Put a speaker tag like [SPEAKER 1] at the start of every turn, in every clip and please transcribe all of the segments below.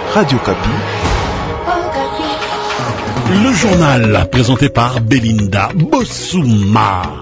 [SPEAKER 1] Radio Kapi.
[SPEAKER 2] Le journal présenté par Belinda Bossouma.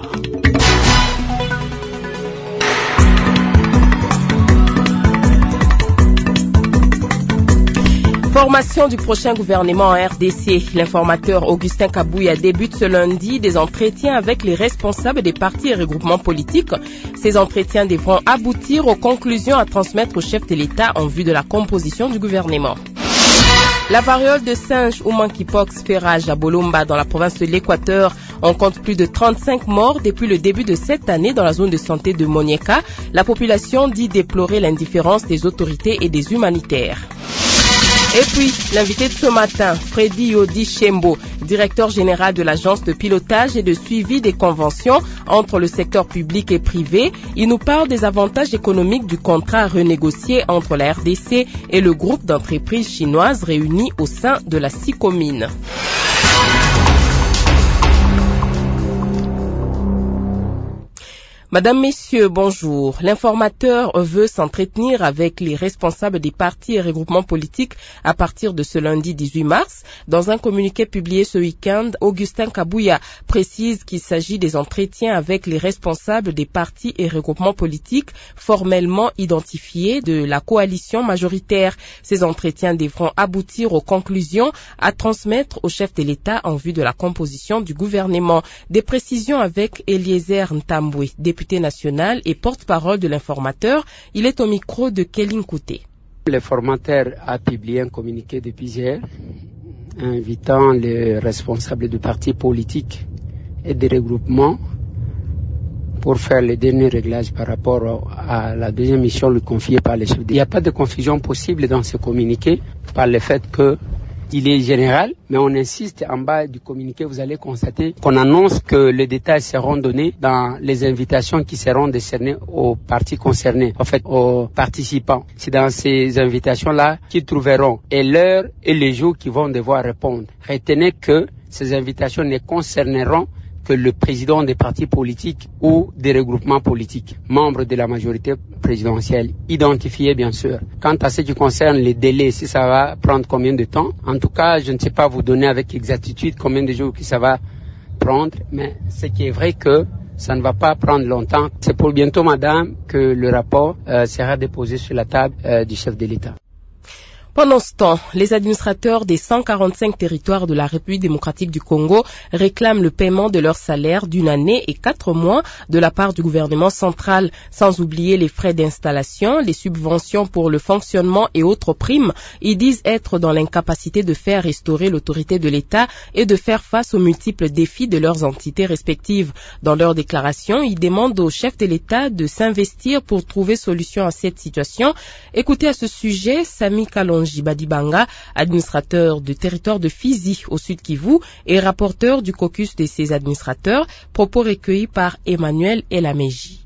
[SPEAKER 3] Formation du prochain gouvernement en RDC. L'informateur Augustin Kabouya débute ce lundi des entretiens avec les responsables des partis et regroupements politiques. Ces entretiens devront aboutir aux conclusions à transmettre au chef de l'État en vue de la composition du gouvernement. La variole de singe ou monkeypox fait rage à Bolomba dans la province de l'Équateur. On compte plus de 35 morts depuis le début de cette année dans la zone de santé de Monieka. La population dit déplorer l'indifférence des autorités et des humanitaires. Et puis, l'invité de ce matin, Freddy Yodi Shembo, directeur général de l'agence de pilotage et de suivi des conventions entre le secteur public et privé. Il nous parle des avantages économiques du contrat renégocié entre la RDC et le groupe d'entreprises chinoises réunies au sein de la SICOMINE. Madame, Messieurs, bonjour. L'informateur veut s'entretenir avec les responsables des partis et regroupements politiques à partir de ce lundi 18 mars. Dans un communiqué publié ce week-end, Augustin Kabouya précise qu'il s'agit des entretiens avec les responsables des partis et regroupements politiques formellement identifiés de la coalition majoritaire. Ces entretiens devront aboutir aux conclusions à transmettre au chef de l'État en vue de la composition du gouvernement. Des précisions avec Eliezer Ntambwe, député national et porte-parole de l'informateur. Il est au micro de Kéline Kouté.
[SPEAKER 4] L'informateur a publié un communiqué depuis hier invitant les responsables de partis politiques et des regroupements pour faire les derniers réglages par rapport à la deuxième mission lui confiée par les chefs. Il n'y a pas de confusion possible dans ce communiqué par le fait qu'il est général, mais on insiste en bas du communiqué, vous allez constater qu'on annonce que les détails seront donnés dans les invitations qui seront décernées aux partis concernés, en fait aux participants. C'est dans ces invitations-là qu'ils trouveront et l'heure et les jours qu'ils vont devoir répondre. Retenez que ces invitations ne concerneront que le président des partis politiques ou des regroupements politiques, membres de la majorité présidentielle, identifiés bien sûr. Quant à ce qui concerne les délais, si ça va prendre combien de temps, en tout cas, je ne sais pas vous donner avec exactitude combien de jours que ça va prendre, mais ce qui est vrai que ça ne va pas prendre longtemps. C'est pour bientôt, madame, que le rapport sera déposé sur la table du chef de l'État.
[SPEAKER 3] Pendant ce temps, les administrateurs des 145 territoires de la République démocratique du Congo réclament le paiement de leur salaire d'une année et 4 mois de la part du gouvernement central, sans oublier les frais d'installation, les subventions pour le fonctionnement et autres primes. Ils disent être dans l'incapacité de faire restaurer l'autorité de l'État et de faire face aux multiples défis de leurs entités respectives. Dans leur déclaration, ils demandent au chef de l'État de s'investir pour trouver solution à cette situation. Écoutez à ce sujet, Sami Kalonji Badibanga, administrateur du territoire de Fizi au sud Kivu et rapporteur du caucus de ces administrateurs, propos recueillis par Emmanuel Elameji.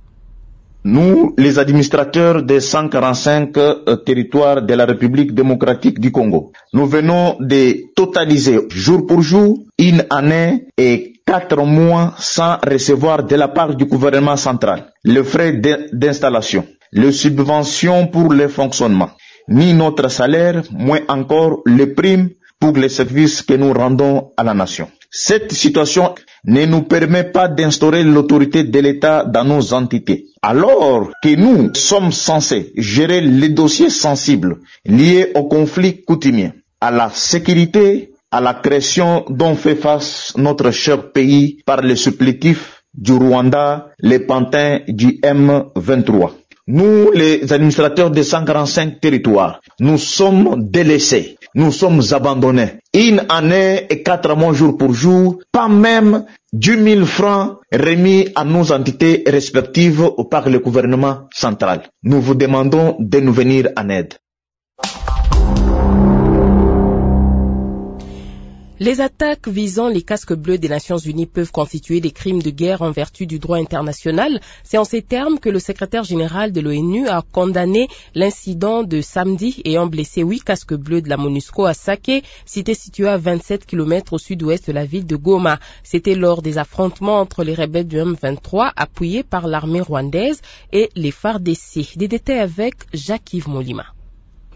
[SPEAKER 5] Nous, les administrateurs des 145 territoires de la République démocratique du Congo, nous venons de totaliser jour pour jour une année et 4 mois sans recevoir de la part du gouvernement central les frais d'installation, les subventions pour le fonctionnement, ni notre salaire, moins encore les primes pour les services que nous rendons à la nation. Cette situation ne nous permet pas d'instaurer l'autorité de l'État dans nos entités. Alors que nous sommes censés gérer les dossiers sensibles liés au conflit coutumier, à la sécurité, à la création dont fait face notre cher pays par les supplétifs du Rwanda, les pantins du M23. Nous, les administrateurs des 145 territoires, nous sommes délaissés, nous sommes abandonnés. Une année et 4 mois jour pour jour, pas même 10 000 francs remis à nos entités respectives par le gouvernement central. Nous vous demandons de nous venir en aide.
[SPEAKER 3] Les attaques visant les casques bleus des Nations Unies peuvent constituer des crimes de guerre en vertu du droit international. C'est en ces termes que le secrétaire général de l'ONU a condamné l'incident de samedi ayant blessé 8 casques bleus de la MONUSCO à Sake, cité située à 27 km au sud-ouest de la ville de Goma. C'était lors des affrontements entre les rebelles du M23 appuyés par l'armée rwandaise et les FARDC. Des détails avec Jacques-Yves Molima.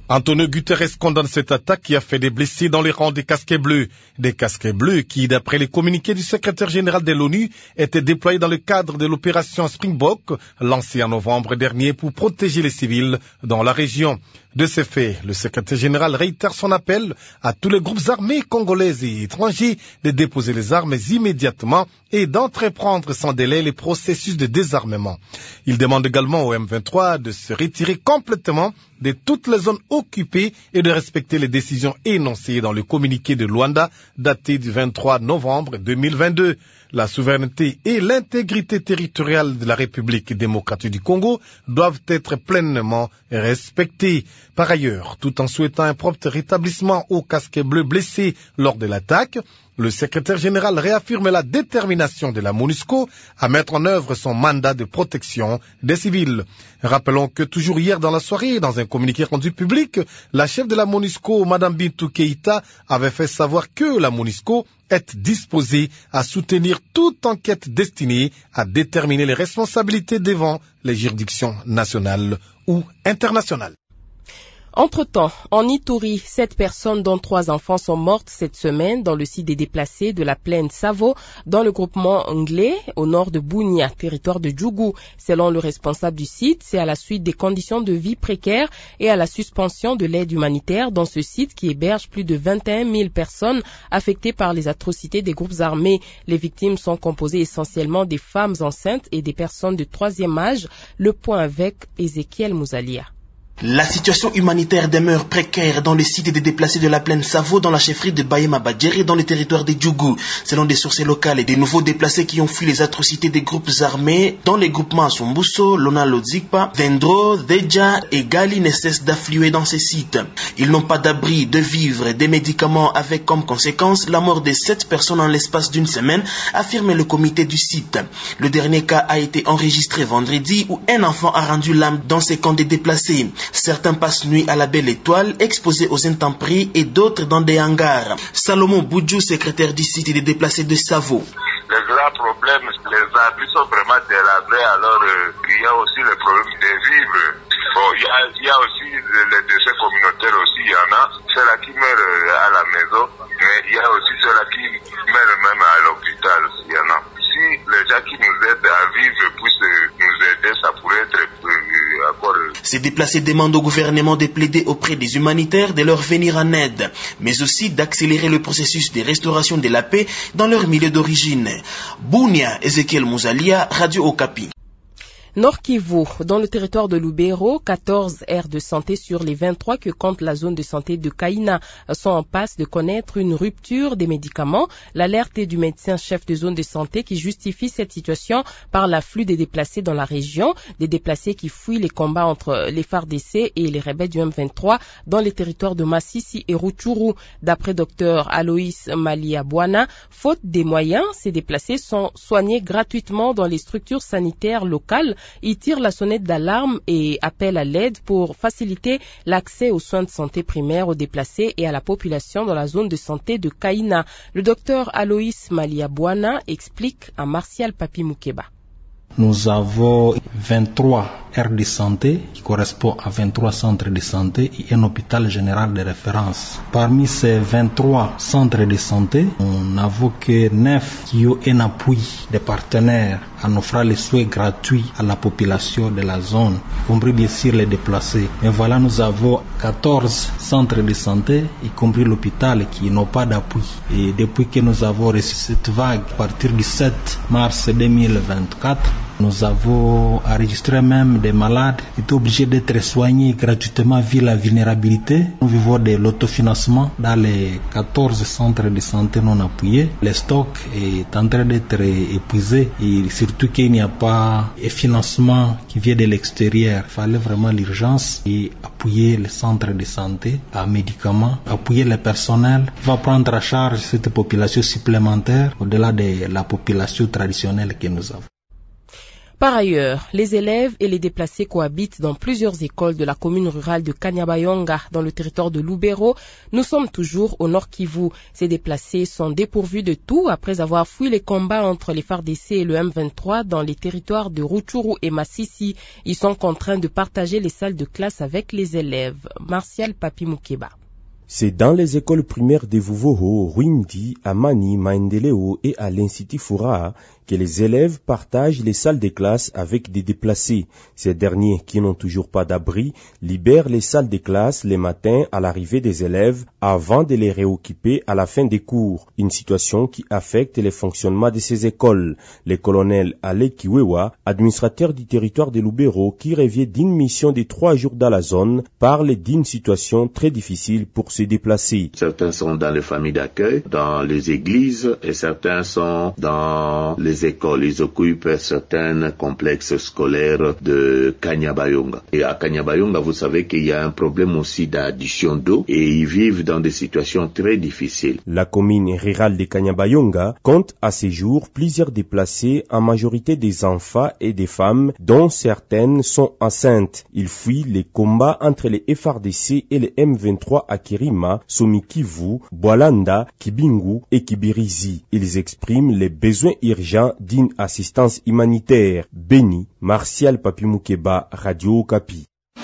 [SPEAKER 1] Antonio Guterres condamne cette attaque qui a fait des blessés dans les rangs des casquets bleus. Des casquets bleus qui, d'après les communiqués du secrétaire général de l'ONU, étaient déployés dans le cadre de l'opération Springbok, lancée en novembre dernier pour protéger les civils dans la région. De ces faits, le secrétaire général réitère son appel à tous les groupes armés congolais et étrangers de déposer les armes immédiatement et d'entreprendre sans délai les processus de désarmement. Il demande également au M23 de se retirer complètement de toutes les zones occupées et de respecter les décisions énoncées dans le communiqué de Luanda daté du 23 novembre 2022. La souveraineté et l'intégrité territoriale de la République démocratique du Congo doivent être pleinement respectées. Par ailleurs, tout en souhaitant un propre rétablissement aux casquets bleus blessés lors de l'attaque, le secrétaire général réaffirme la détermination de la MONUSCO à mettre en œuvre son mandat de protection des civils. Rappelons que toujours hier dans la soirée, dans un communiqué rendu public, la chef de la MONUSCO, Mme Bintou Keïta, avait fait savoir que la MONUSCO est disposée à soutenir toute enquête destinée à déterminer les responsabilités devant les juridictions nationales ou internationales.
[SPEAKER 3] Entre-temps, en Ituri, 7 personnes dont 3 enfants sont mortes cette semaine dans le site des déplacés de la plaine Savo, dans le groupement Nglé, au nord de Bunia, territoire de Djougou. Selon le responsable du site, c'est à la suite des conditions de vie précaires et à la suspension de l'aide humanitaire dans ce site qui héberge plus de 21 000 personnes affectées par les atrocités des groupes armés. Les victimes sont composées essentiellement des femmes enceintes et des personnes de 3e âge. Le point avec Ezekiel Mouzalia.
[SPEAKER 6] La situation humanitaire demeure précaire dans le site des déplacés de la plaine Savo, dans la chefferie de Bayema Badjeri, dans le territoire de Djougou. Selon des sources locales, des nouveaux déplacés qui ont fui les atrocités des groupes armés, dans les groupements Sombuso, Lonalo Zikpa, Vendro, Deja et Gali, ne cessent d'affluer dans ces sites. Ils n'ont pas d'abri, de vivres, des médicaments, avec comme conséquence la mort de 7 personnes en l'espace d'une semaine, affirme le comité du site. Le dernier cas a été enregistré vendredi où un enfant a rendu l'âme dans ces camps de déplacés. Certains passent nuit à la Belle Étoile, exposés aux intempéries, et d'autres dans des hangars. Salomon Boudjou, secrétaire du site des déplacés de Savo.
[SPEAKER 7] Le grand problème, les abris sont vraiment délabrés, alors il y a aussi le problème des vivres. Bon, il y a aussi les décès communautaires aussi, il y en a. Ceux-là qui meurent à la maison, mais il y a aussi ceux-là qui meurent même à l'hôpital, il y en a. Si les gens qui nous aident à vivre puissent nous aider, ça pourrait être encore...
[SPEAKER 6] Ces déplacés demandent au gouvernement de plaider auprès des humanitaires de leur venir en aide, mais aussi d'accélérer le processus de restauration de la paix dans leur milieu d'origine. Bunia, Ezekiel Mouzalia, Radio Okapi.
[SPEAKER 3] Nord Kivu, dans le territoire de Lubero, 14 aires de santé sur les 23 que compte la zone de santé de Kaina sont en passe de connaître une rupture des médicaments. L'alerte est du médecin-chef de zone de santé qui justifie cette situation par l'afflux des déplacés dans la région, des déplacés qui fuient les combats entre les FARDC et les rebelles du M23 dans les territoires de Massissi et Rutshuru. D'après Dr Aloïs Maliabwana, faute des moyens, ces déplacés sont soignés gratuitement dans les structures sanitaires locales. Il tire la sonnette d'alarme et appelle à l'aide pour faciliter l'accès aux soins de santé primaires aux déplacés et à la population dans la zone de santé de Kaina. Le docteur Aloïs Maliabwana explique à Martial Papi Moukeba.
[SPEAKER 8] Nous avons 23 aires de santé qui correspondent à 23 centres de santé et un hôpital général de référence. Parmi ces 23 centres de santé, on n'avons que 9 qui ont un appui des partenaires en offrant les soins gratuits à la population de la zone, y compris bien sûr les déplacés. Et voilà, nous avons 14 centres de santé, y compris l'hôpital, qui n'ont pas d'appui. Et depuis que nous avons reçu cette vague, à partir du 7 mars 2024, nous avons enregistré même des malades qui étaient obligés d'être soignés gratuitement vu la vulnérabilité. Nous vivons de l'autofinancement dans les 14 centres de santé non appuyés. Le stock est en train d'être épuisé et surtout qu'il n'y a pas de financement qui vient de l'extérieur. Il fallait vraiment l'urgence et appuyer les centres de santé à médicaments, appuyer le personnel qui va prendre en charge cette population supplémentaire au-delà de la population traditionnelle que nous avons.
[SPEAKER 3] Par ailleurs, les élèves et les déplacés cohabitent dans plusieurs écoles de la commune rurale de Kanyabayonga, dans le territoire de Lubero. Nous sommes toujours au Nord Kivu. Ces déplacés sont dépourvus de tout après avoir fui les combats entre les FARDC et le M23 dans les territoires de Rutshuru et Masisi. Ils sont contraints de partager les salles de classe avec les élèves. Martial Papi Mukeba.
[SPEAKER 9] C'est dans les écoles primaires de Vuvoho, Rwindi, Amani, Maendeleo et à l'Institut Fura que les élèves partagent les salles de classe avec des déplacés. Ces derniers, qui n'ont toujours pas d'abri, libèrent les salles de classe les matins à l'arrivée des élèves avant de les réoccuper à la fin des cours. Une situation qui affecte le fonctionnement de ces écoles. Le colonel Ale Kiwewa, administrateur du territoire de Lubero, qui revient d'une mission de 3 jours dans la zone, parle d'une situation très difficile pour se déplacer.
[SPEAKER 10] Certains sont dans les familles d'accueil, dans les églises, et certains sont dans les écoles. Ils occupent certains complexes scolaires de Kanyabayonga. Et à Kanyabayonga, vous savez qu'il y a un problème aussi d'addition d'eau et ils vivent dans des situations très difficiles.
[SPEAKER 9] La commune rurale de Kanyabayonga compte à ce jour plusieurs déplacés, en majorité des enfants et des femmes, dont certaines sont enceintes. Ils fuient les combats entre les FARDC et les M23 à Kirima, Somikivu, Bwalanda, Kibingu et Kibirizi. Ils expriment les besoins urgents d'une assistance humanitaire. Béni, Martial Papi Mukeba, Radio Okapi.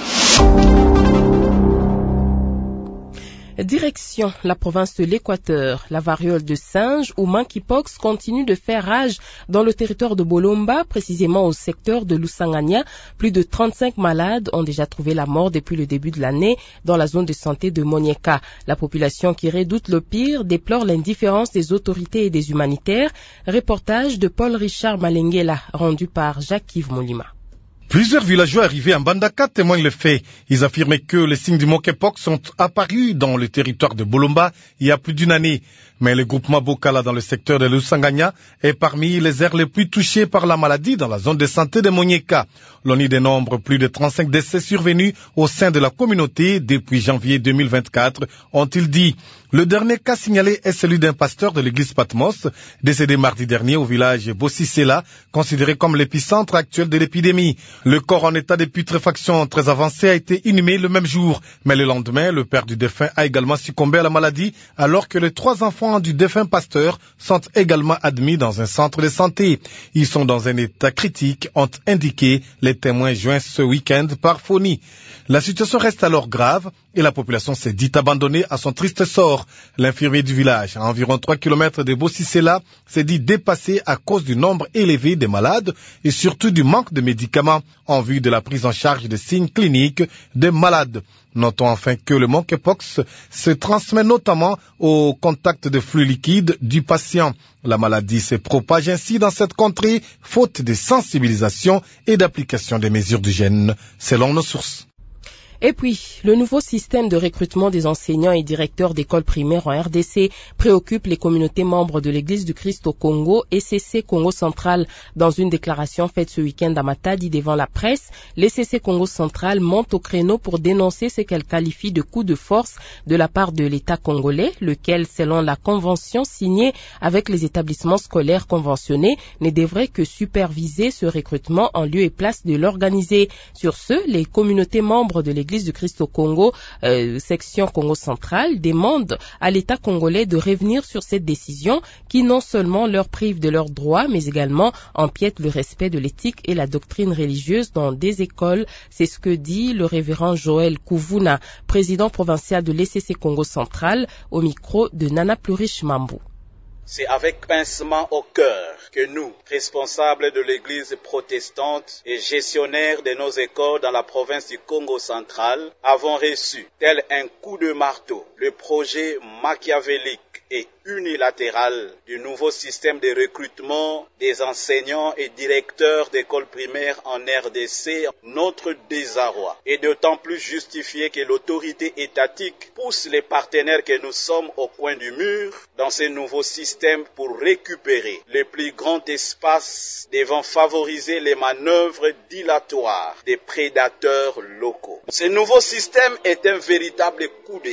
[SPEAKER 3] Direction la province de l'Équateur. La variole de singe ou monkeypox continue de faire rage dans le territoire de Bolomba, précisément au secteur de Lusangania. Plus de 35 malades ont déjà trouvé la mort depuis le début de l'année dans la zone de santé de Monieka. La population qui redoute le pire déplore l'indifférence des autorités et des humanitaires. Reportage de Paul-Richard Malenguela, rendu par Jacques-Yves Molima.
[SPEAKER 1] Plusieurs villageois arrivés en Bandaka témoignent le fait. Ils affirment que les signes du monkeypox sont apparus dans le territoire de Bolomba il y a plus d'une année. Mais le groupement Bokala dans le secteur de Lusangania est parmi les aires les plus touchées par la maladie dans la zone de santé de Monieka. L'on y dénombre plus de 35 décès survenus au sein de la communauté depuis janvier 2024, ont-ils dit. Le dernier cas signalé est celui d'un pasteur de l'église Patmos, décédé mardi dernier au village Bossisela, considéré comme l'épicentre actuel de l'épidémie. Le corps en état de putréfaction très avancé a été inhumé le même jour. Mais le lendemain, le père du défunt a également succombé à la maladie, alors que les 3 enfants du défunt pasteur sont également admis dans un centre de santé. Ils sont dans un état critique, ont indiqué les témoins joints ce week-end par Foni. La situation reste alors grave et la population s'est dit abandonnée à son triste sort. L'infirmier du village, à environ 3 km de Bossisela, s'est dit dépassé à cause du nombre élevé des malades et surtout du manque de médicaments en vue de la prise en charge des signes cliniques des malades. Notons enfin que le monkeypox se transmet notamment au contact de flux liquides du patient. La maladie se propage ainsi dans cette contrée, faute de sensibilisation et d'application des mesures d'hygiène, selon nos sources.
[SPEAKER 3] Et puis, le nouveau système de recrutement des enseignants et directeurs d'écoles primaires en RDC préoccupe les communautés membres de l'Église du Christ au Congo et CC Congo Central. Dans une déclaration faite ce week-end à Matadi devant la presse, les CC Congo Central montent au créneau pour dénoncer ce qu'elle qualifie de coup de force de la part de l'État congolais, lequel, selon la convention signée avec les établissements scolaires conventionnés, ne devrait que superviser ce recrutement en lieu et place de l'organiser. Sur ce, les communautés membres de l'Église du Christ au Congo, section Congo Central, demande à l'État congolais de revenir sur cette décision qui non seulement leur prive de leurs droits, mais également empiète le respect de l'éthique et la doctrine religieuse dans des écoles. C'est ce que dit le révérend Joël Kouvuna, président provincial de l'ECC Congo Central, au micro de Nana Plurish Mambo.
[SPEAKER 11] C'est avec pincement au cœur que nous, responsables de l'Église protestante et gestionnaires de nos écoles dans la province du Congo central, avons reçu, tel un coup de marteau, le projet machiavélique et unilatéral du nouveau système de recrutement des enseignants et directeurs d'écoles primaires en RDC. Notre désarroi est d'autant plus justifié que l'autorité étatique pousse les partenaires que nous sommes au coin du mur dans ce nouveau système pour récupérer le plus grand espace devant favoriser les manœuvres dilatoires des prédateurs locaux. Ce nouveau système est un véritable coup d'État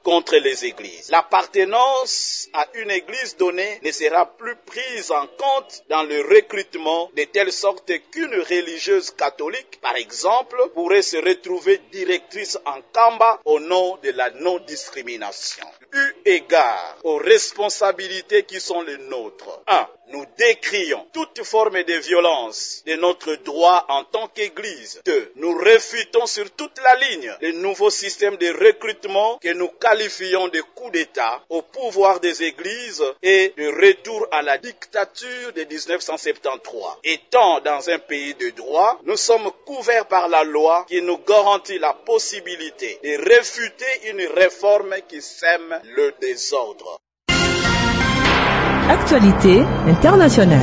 [SPEAKER 11] contre les églises. L'appartenance à une église donnée ne sera plus prise en compte dans le recrutement, de telle sorte qu'une religieuse catholique, par exemple, pourrait se retrouver directrice en Kamba au nom de la non-discrimination. Eu égard aux responsabilités qui sont les nôtres. 1. Nous décrions toute forme de violence de notre droit en tant qu'Église. 2. Nous réfutons sur toute la ligne le nouveau système de recrutement que nous qualifions de coup d'État au pouvoir des Églises et de retour à la dictature de 1973. Étant dans un pays de droit, nous sommes couverts par la loi qui nous garantit la possibilité de réfuter une réforme qui sème le désordre.
[SPEAKER 12] Actualité internationale.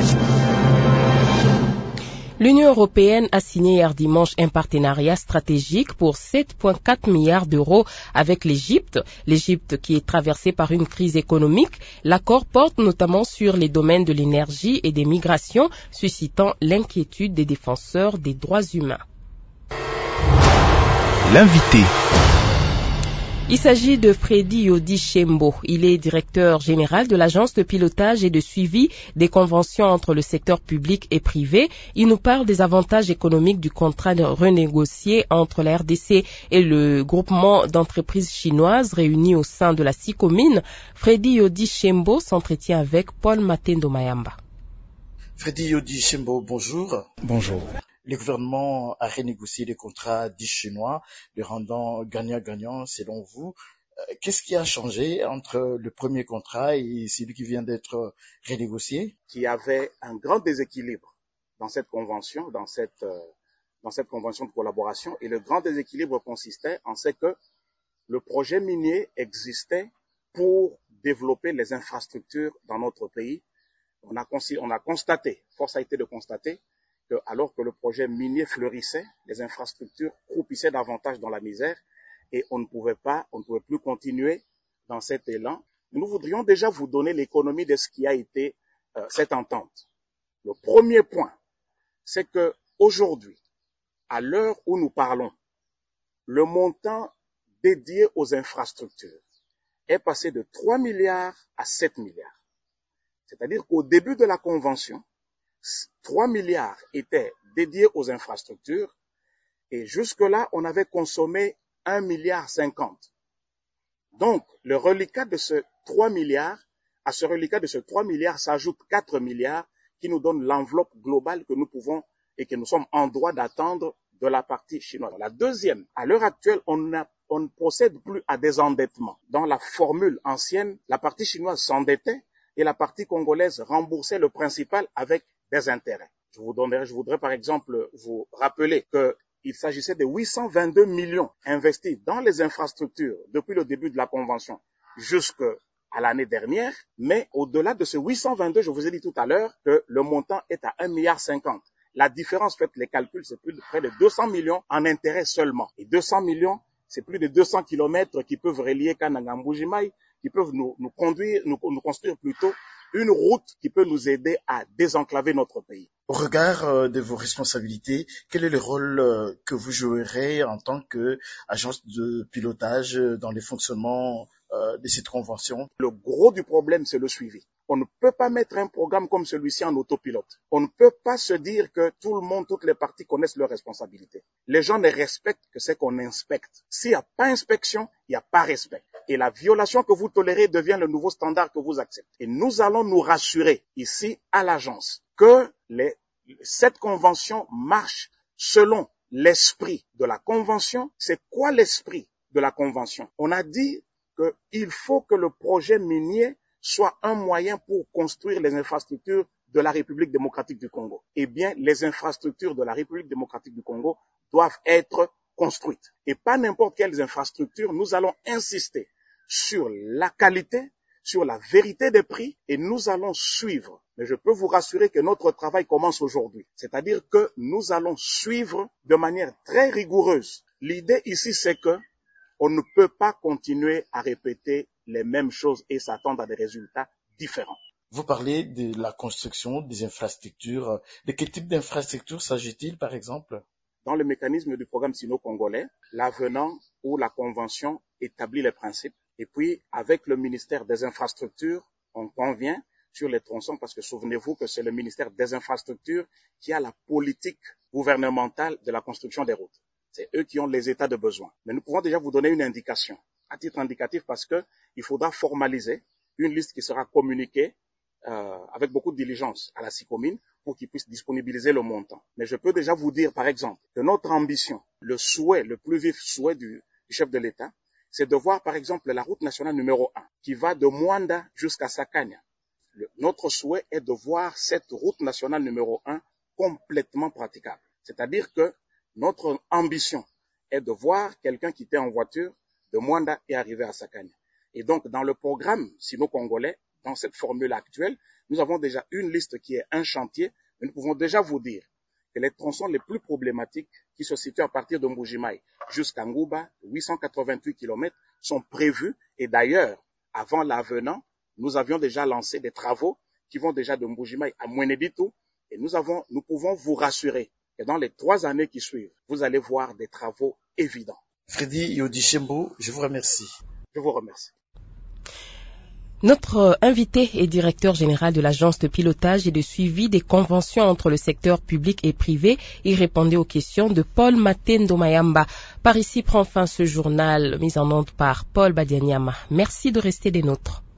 [SPEAKER 3] L'Union européenne a signé hier dimanche un partenariat stratégique pour 7,4 milliards d'euros avec l'Égypte. L'Égypte qui est traversée par une crise économique. L'accord porte notamment sur les domaines de l'énergie et des migrations, suscitant l'inquiétude des défenseurs des droits humains.
[SPEAKER 6] L'invité.
[SPEAKER 3] Il s'agit de Freddy Yodi Shembo. Il est directeur général de l'agence de pilotage et de suivi des conventions entre le secteur public et privé. Il nous parle des avantages économiques du contrat renégocié entre la RDC et le groupement d'entreprises chinoises réunis au sein de la SICOMINE. Freddy Yodi Shembo s'entretient avec Paul Matendo Mayamba.
[SPEAKER 13] Freddy Yodi Shembo, bonjour.
[SPEAKER 8] Bonjour.
[SPEAKER 13] Le gouvernement a renégocié les contrats dits chinois, le rendant gagnant-gagnant selon vous. Qu'est-ce qui a changé entre le premier contrat et celui qui vient d'être renégocié?
[SPEAKER 14] Il y avait un grand déséquilibre dans cette convention, dans cette convention de collaboration. Et le grand déséquilibre consistait en ce que le projet minier existait pour développer les infrastructures dans notre pays. On a constaté, force a été de constater, que alors que le projet minier fleurissait, les infrastructures croupissaient davantage dans la misère et on ne pouvait plus continuer dans cet élan. Nous voudrions déjà vous donner l'économie de ce qui a été cette entente. Le premier point, c'est que aujourd'hui, à l'heure où nous parlons, le montant dédié aux infrastructures est passé de 3 milliards à 7 milliards. C'est-à-dire qu'au début de la convention, 3 milliards étaient dédiés aux infrastructures et jusque-là, on avait consommé 1,50 milliard. Donc, le reliquat de ce 3 milliards, à ce reliquat de ce 3 milliards s'ajoute 4 milliards qui nous donne l'enveloppe globale que nous pouvons et que nous sommes en droit d'attendre de la partie chinoise. La deuxième, à l'heure actuelle, on ne procède plus à des endettements. Dans la formule ancienne, la partie chinoise s'endettait et la partie congolaise remboursait le principal avec des intérêts. Je voudrais par exemple vous rappeler qu'il s'agissait de 822 millions investis dans les infrastructures depuis le début de la convention jusqu'à l'année dernière, mais au-delà de ce 822, je vous ai dit tout à l'heure que le montant est à 1,50 milliard. La différence, faites les calculs, c'est plus de près de 200 millions en intérêts seulement. Et 200 millions, c'est plus de 200 kilomètres qui peuvent relier Kananga Mbujimai, qui peuvent nous construire plutôt une route qui peut nous aider à désenclaver notre pays.
[SPEAKER 13] Au regard de vos responsabilités, quel est le rôle que vous jouerez en tant qu'agence de pilotage dans les fonctionnements de cette convention?
[SPEAKER 14] Le gros du problème, c'est le suivi. On ne peut pas mettre un programme comme celui-ci en autopilote. On ne peut pas se dire que tout le monde, toutes les parties connaissent leurs responsabilités. Les gens ne respectent que ce qu'on inspecte. S'il n'y a pas inspection, il n'y a pas respect. Et la violation que vous tolérez devient le nouveau standard que vous acceptez. Et nous allons nous rassurer ici à l'agence que cette convention marche selon l'esprit de la convention. C'est quoi l'esprit de la convention? On a dit qu'il faut que le projet minier soit un moyen pour construire les infrastructures de la République démocratique du Congo. Eh bien, les infrastructures de la République démocratique du Congo doivent être construites. Et pas n'importe quelles infrastructures. Nous allons insister sur la qualité, sur la vérité des prix et nous allons suivre. Mais je peux vous rassurer que notre travail commence aujourd'hui. C'est-à-dire que nous allons suivre de manière très rigoureuse. L'idée ici, c'est que on ne peut pas continuer à répéter les mêmes choses et s'attendre à des résultats différents.
[SPEAKER 13] Vous parlez de la construction des infrastructures. De quel type d'infrastructures s'agit-il, par exemple?
[SPEAKER 14] Dans le mécanisme du programme sino-congolais, l'avenant ou la convention établit les principes. Et puis, avec le ministère des Infrastructures, on convient sur les tronçons parce que souvenez-vous que c'est le ministère des Infrastructures qui a la politique gouvernementale de la construction des routes. C'est eux qui ont les états de besoin. Mais nous pouvons déjà vous donner une indication, à titre indicatif, parce que il faudra formaliser une liste qui sera communiquée avec beaucoup de diligence à la SICOMINE pour qu'ils puissent disponibiliser le montant. Mais je peux déjà vous dire, par exemple, que notre ambition, le souhait, le plus vif souhait du chef de l'État, c'est de voir, par exemple, la route nationale numéro 1, qui va de Mwanda jusqu'à Sakanya. Notre souhait est de voir cette route nationale numéro 1 complètement praticable. C'est-à-dire que notre ambition est de voir quelqu'un quitter en voiture de Mwanda et arriver à Sakanya. Et donc, dans le programme sino-congolais, dans cette formule actuelle, nous avons déjà une liste qui est un chantier, mais nous pouvons déjà vous dire que les tronçons les plus problématiques qui se situent à partir de Mbujimaï jusqu'à Ngouba, 888 km, sont prévus. Et d'ailleurs, avant l'avenant, nous avions déjà lancé des travaux qui vont déjà de Mbujimaï à Mwenebitu. Et nous pouvons vous rassurer que dans les 3 années qui suivent, vous allez voir des travaux évidents.
[SPEAKER 13] Freddy Yodichembo, je vous remercie.
[SPEAKER 14] Je vous remercie.
[SPEAKER 3] Notre invité est directeur général de l'agence de pilotage et de suivi des conventions entre le secteur public et privé. Il répondait aux questions de Paul Matendo Mayamba. Par ici prend fin ce journal mis en onde par Paul Badianyama. Merci de rester des nôtres.